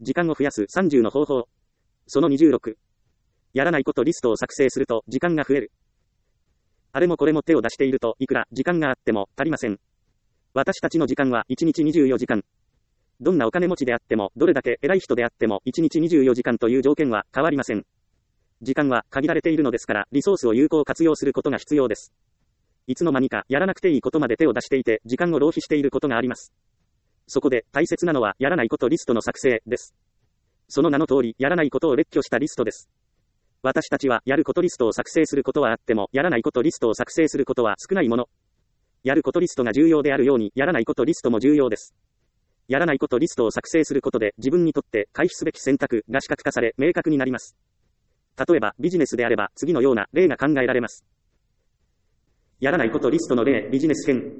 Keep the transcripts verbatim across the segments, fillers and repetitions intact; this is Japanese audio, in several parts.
時間を増やすさんじゅうの方法。そのにじゅうろく。やらないことリストを作成すると時間が増える。あれもこれも手を出しているといくら時間があっても足りません。私たちの時間はいちにちにじゅうよじかん。どんなお金持ちであっても、どれだけ偉い人であってもいちにちにじゅうよじかんという条件は変わりません。時間は限られているのですから、リソースを有効活用することが必要です。いつの間にかやらなくていいことまで手を出していて、時間を浪費していることがあります。そこで大切なのはやらないことリストの作成です。その名の通り、やらないことを列挙したリストです。私たちはやることリストを作成することはあっても、やらないことリストを作成することは少ないもの。やることリストが重要であるように、やらないことリストも重要です。やらないことリストを作成することで、自分にとって回避すべき選択が視覚化され、明確になります。例えば、ビジネスであれば、次のような例が考えられます。やらないことリストの例、ビジネス編。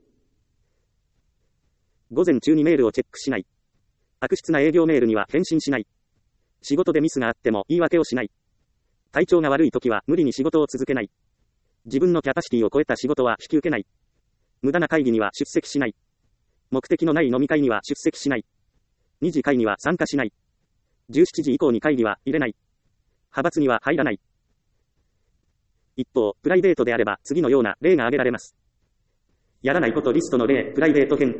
午前中にメールをチェックしない。悪質な営業メールには返信しない。仕事でミスがあっても言い訳をしない。体調が悪いときは無理に仕事を続けない。自分のキャパシティを超えた仕事は引き受けない。無駄な会議には出席しない。目的のない飲み会には出席しない。二次会には参加しない。じゅうしちじ以降に会議は入れない。派閥には入らない。一方、プライベートであれば次のような例が挙げられます。やらないことリストの例、プライベート編。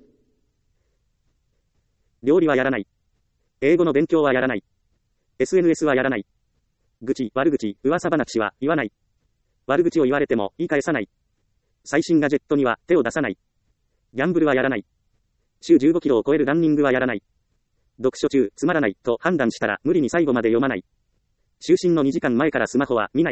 料理はやらない。英語の勉強はやらない。エスエヌエス はやらない。愚痴、悪口、噂話は言わない。悪口を言われても言い返さない。最新ガジェットには手を出さない。ギャンブルはやらない。週じゅうごキロを超えるランニングはやらない。読書中、つまらないと判断したら無理に最後まで読まない。就寝のにじかんまえからスマホは見ない。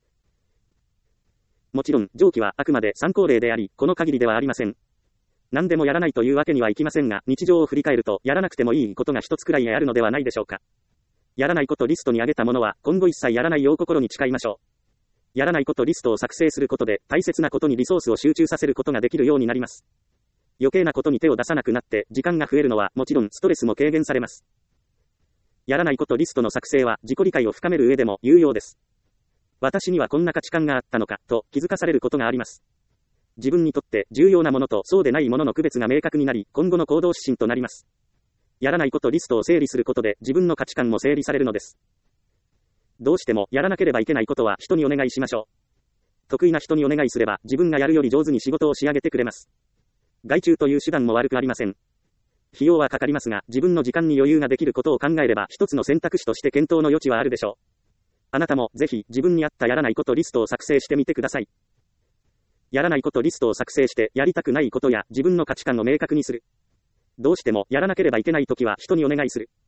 もちろん、上記はあくまで参考例であり、この限りではありません。何でもやらないというわけにはいきませんが、日常を振り返ると、やらなくてもいいことが一つくらいあるのではないでしょうか。やらないことリストに挙げたものは、今後一切やらないよう心に誓いましょう。やらないことリストを作成することで、大切なことにリソースを集中させることができるようになります。余計なことに手を出さなくなって、時間が増えるのは、もちろんストレスも軽減されます。やらないことリストの作成は、自己理解を深める上でも有用です。私にはこんな価値観があったのか、と気づかされることがあります。自分にとって重要なものとそうでないものの区別が明確になり、今後の行動指針となります。やらないことリストを整理することで自分の価値観も整理されるのです。どうしてもやらなければいけないことは人にお願いしましょう。得意な人にお願いすれば自分がやるより上手に仕事を仕上げてくれます。外注という手段も悪くありません。費用はかかりますが、自分の時間に余裕ができることを考えれば一つの選択肢として検討の余地はあるでしょう。あなたもぜひ自分に合ったやらないことリストを作成してみてください。やらないことリストを作成してやりたくないことや自分の価値観を明確にする。どうしてもやらなければいけないときは人にお願いする。